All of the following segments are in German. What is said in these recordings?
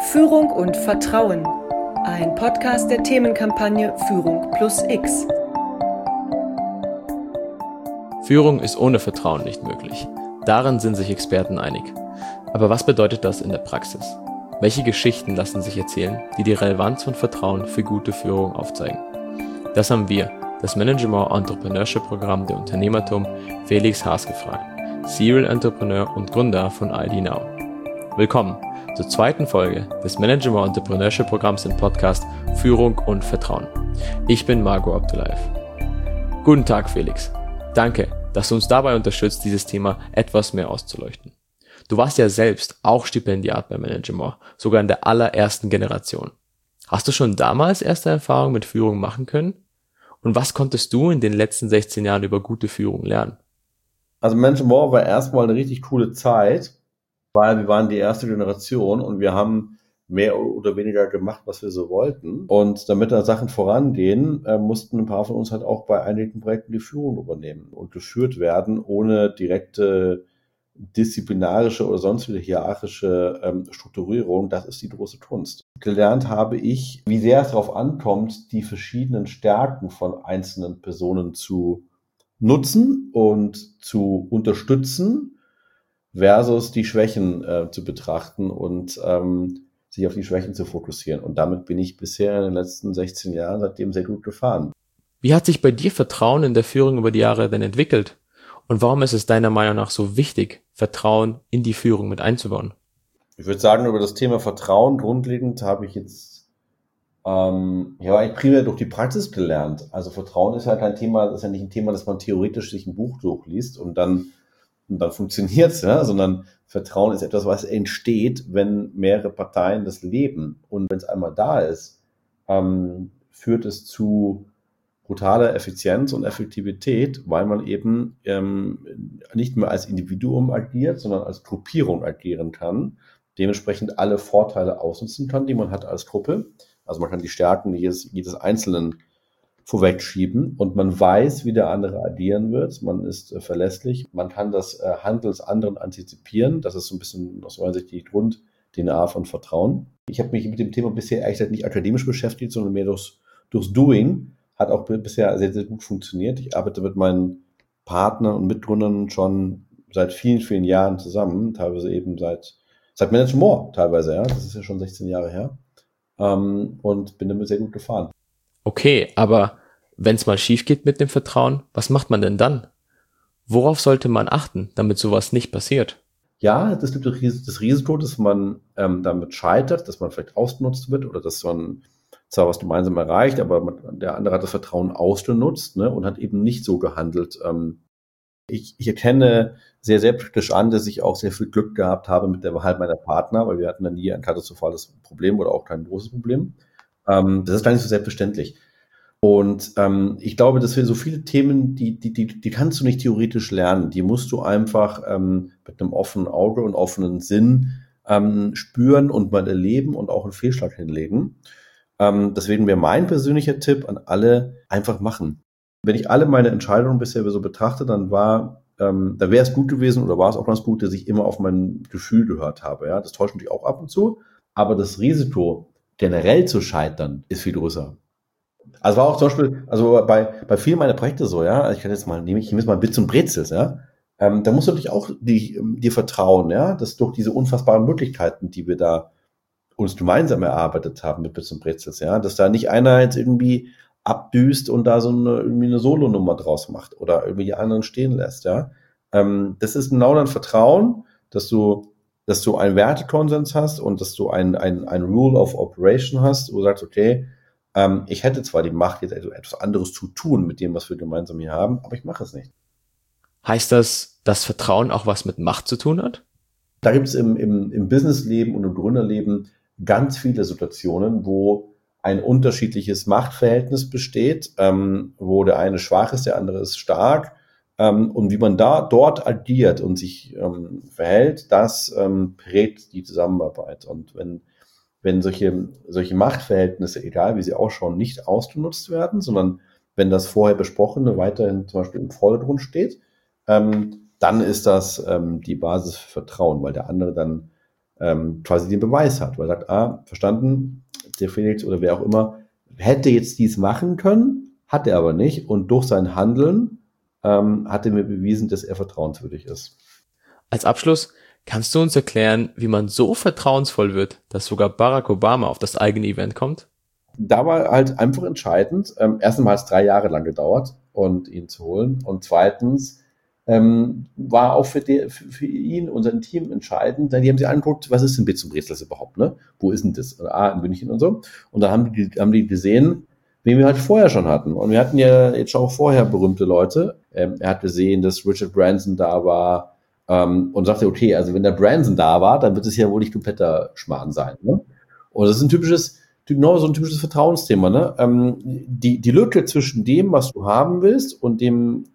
Führung und Vertrauen. Ein Podcast der Themenkampagne Führung plus X. Führung ist ohne Vertrauen nicht möglich. Darin sind sich Experten einig. Aber was bedeutet das in der Praxis? Welche Geschichten lassen sich erzählen, die die Relevanz von Vertrauen für gute Führung aufzeigen? Das haben wir, das Management Entrepreneurship Programm der Unternehmertum, Felix Haas gefragt, Serial Entrepreneur und Gründer von ID Now. Willkommen zur zweiten Folge des Management Entrepreneurship Programms im Podcast Führung und Vertrauen. Ich bin Margot Abdullayev. Guten Tag, Felix. Danke, dass du uns dabei unterstützt, dieses Thema etwas mehr auszuleuchten. Du warst ja selbst auch Stipendiat bei Management, sogar in der allerersten Generation. Hast du schon damals erste Erfahrungen mit Führung machen können? Und was konntest du in den letzten 16 Jahren über gute Führung lernen? Also Management war erstmal eine richtig coole Zeit, weil wir waren die erste Generation und wir haben mehr oder weniger gemacht, was wir so wollten. Und damit da Sachen vorangehen, mussten ein paar von uns halt auch bei einigen Projekten die Führung übernehmen und geführt werden, ohne direkte disziplinarische oder sonst wieder hierarchische Strukturierung. Das ist die große Kunst. Gelernt habe ich, wie sehr es darauf ankommt, die verschiedenen Stärken von einzelnen Personen zu nutzen und zu unterstützen, versus die Schwächen zu betrachten und sich auf die Schwächen zu fokussieren. Und damit bin ich bisher in den letzten 16 Jahren seitdem sehr gut gefahren. Wie hat sich bei dir Vertrauen in der Führung über die Jahre denn entwickelt? Und warum ist es deiner Meinung nach so wichtig, Vertrauen in die Führung mit einzubauen? Ich würde sagen, über das Thema Vertrauen grundlegend habe ich jetzt eigentlich primär durch die Praxis gelernt. Also Vertrauen ist ja kein Thema, das ist ja nicht ein Thema, dass man theoretisch sich ein Buch durchliest und dann funktioniert's, ja, sondern Vertrauen ist etwas, was entsteht, wenn mehrere Parteien das leben. Und wenn es einmal da ist, führt es zu brutaler Effizienz und Effektivität, weil man eben nicht mehr als Individuum agiert, sondern als Gruppierung agieren kann, dementsprechend alle Vorteile ausnutzen kann, die man hat als Gruppe. Also man kann die Stärken jedes Einzelnen vorwegschieben und man weiß, wie der andere agieren wird. Man ist verlässlich. Man kann das Handeln des anderen antizipieren. Das ist so ein bisschen aus meiner Sicht die Grund-DNA von Vertrauen. Ich habe mich mit dem Thema bisher ehrlich gesagt nicht akademisch beschäftigt, sondern mehr durchs Doing. Hat auch bisher sehr, sehr gut funktioniert. Ich arbeite mit meinen Partnern und Mitgründern schon seit vielen, vielen Jahren zusammen. Teilweise eben seit Management teilweise, ja. Das ist ja schon 16 Jahre her. Und bin damit sehr gut gefahren. Okay, aber wenn es mal schief geht mit dem Vertrauen, was macht man denn dann? Worauf sollte man achten, damit sowas nicht passiert? Ja, es gibt das Risiko, dass man damit scheitert, dass man vielleicht ausgenutzt wird oder dass man zwar was gemeinsam erreicht, aber der andere hat das Vertrauen ausgenutzt, ne, und hat eben nicht so gehandelt. Ich erkenne sehr selbstkritisch an, dass ich auch sehr viel Glück gehabt habe mit der Wahl meiner Partner, weil wir hatten dann nie ein katastrophales Problem oder auch kein großes Problem. Das ist gar nicht so selbstverständlich. Und ich glaube, dass wir so viele Themen, die kannst du nicht theoretisch lernen. Die musst du einfach mit einem offenen Auge und offenen Sinn spüren und mal erleben und auch einen Fehlschlag hinlegen. Deswegen wäre mein persönlicher Tipp an alle, einfach machen. Wenn ich alle meine Entscheidungen bisher so betrachte, dann da wäre es gut gewesen oder war es auch ganz gut, dass ich immer auf mein Gefühl gehört habe. Ja, das täuscht mich auch ab und zu. Aber das Risiko, generell zu scheitern, ist viel größer. Also war auch zum Beispiel, also bei vielen meiner Projekte so, ja, ich nehme jetzt mal ein Bits und Brezels, ja, da musst du natürlich auch dir vertrauen, ja, dass durch diese unfassbaren Möglichkeiten, die wir da uns gemeinsam erarbeitet haben mit Bits und Brezels, ja, dass da nicht einer jetzt irgendwie abdüst und da irgendwie eine Solonummer draus macht oder irgendwie die anderen stehen lässt, ja. Das ist genau dein Vertrauen, dass du einen Wertekonsens hast und dass du ein Rule of Operation hast, wo du sagst, okay, ich hätte zwar die Macht, jetzt etwas anderes zu tun mit dem, was wir gemeinsam hier haben, aber ich mache es nicht. Heißt das, dass Vertrauen auch was mit Macht zu tun hat? Da gibt es im Businessleben und im Gründerleben ganz viele Situationen, wo ein unterschiedliches Machtverhältnis besteht, wo der eine schwach ist, der andere ist stark. Und wie man dort agiert und sich verhält, das prägt die Zusammenarbeit. Und wenn solche Machtverhältnisse, egal wie sie ausschauen, nicht ausgenutzt werden, sondern wenn das vorher Besprochene weiterhin zum Beispiel im Vordergrund steht, dann ist das die Basis für Vertrauen, weil der andere dann quasi den Beweis hat, weil er sagt, verstanden, der Felix oder wer auch immer hätte jetzt dies machen können, hat er aber nicht und durch sein Handeln hat er mir bewiesen, dass er vertrauenswürdig ist. Als Abschluss, kannst du uns erklären, wie man so vertrauensvoll wird, dass sogar Barack Obama auf das eigene Event kommt? Da war halt einfach entscheidend, erstens hat es 3 Jahre lang gedauert, und ihn zu holen, und zweitens war auch für ihn und sein Team entscheidend, denn die haben sich angeguckt, was ist denn Bits und Brezels überhaupt, ne? Wo ist denn das? In München und so. Und dann haben die gesehen, wen wir halt vorher schon hatten. Und wir hatten ja jetzt schon auch vorher berühmte Leute. Er hat gesehen, dass Richard Branson da war, und sagte, okay, also wenn der Branson da war, dann wird es ja wohl nicht kompletter Schmarrn sein, ne? Und das ist genau so ein typisches Vertrauensthema, ne? Die Lücke zwischen dem, was du haben willst, und dem,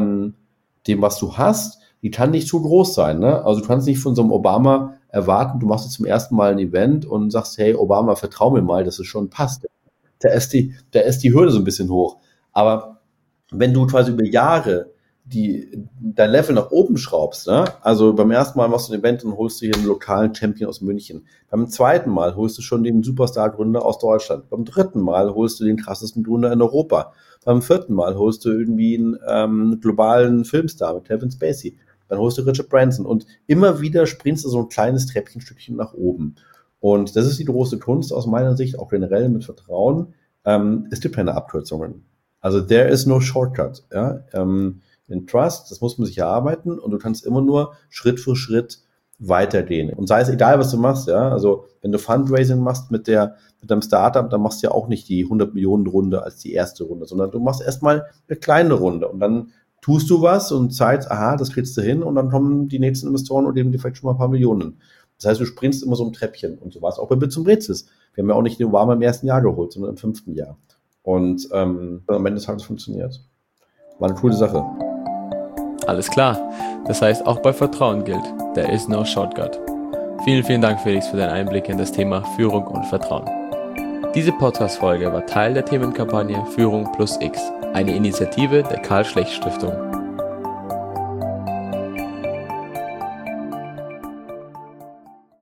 was du hast, die kann nicht zu groß sein, ne? Also du kannst nicht von so einem Obama erwarten, du machst jetzt zum ersten Mal ein Event und sagst, hey Obama, vertrau mir mal, dass es schon passt. Da ist die Hürde so ein bisschen hoch. Aber wenn du quasi über Jahre dein Level nach oben schraubst, ne? Also beim ersten Mal machst du ein Event und holst du hier einen lokalen Champion aus München. Beim zweiten Mal holst du schon den Superstar-Gründer aus Deutschland. Beim dritten Mal holst du den krassesten Gründer in Europa. Beim vierten Mal holst du irgendwie einen globalen Filmstar mit Kevin Spacey. Dann holst du Richard Branson. Und immer wieder springst du so ein kleines Treppchenstückchen nach oben. Und das ist die große Kunst aus meiner Sicht, auch generell mit Vertrauen. Es gibt keine Abkürzungen. Also there is no shortcut. Ja? In Trust, das muss man sich erarbeiten, und du kannst immer nur Schritt für Schritt weitergehen. Und sei es egal, was du machst, ja, also wenn du Fundraising machst mit deinem Startup, dann machst du ja auch nicht die 100 Millionen Runde als die erste Runde, sondern du machst erstmal eine kleine Runde und dann tust du was und zeigst, aha, das kriegst du hin, und dann kommen die nächsten Investoren und geben dir vielleicht schon mal ein paar Millionen. Das heißt, du springst immer so ein Treppchen, und so war es auch bei Bits und Brezels. Wir haben ja auch nicht den Obama im ersten Jahr geholt, sondern im 5. Jahr. Und am Ende des Tages funktioniert. War eine coole Sache. Alles klar. Das heißt, auch bei Vertrauen gilt, there is no shortcut. Vielen, vielen Dank, Felix, für deinen Einblick in das Thema Führung und Vertrauen. Diese Podcast-Folge war Teil der Themenkampagne Führung plus X, eine Initiative der Karl-Schlecht-Stiftung.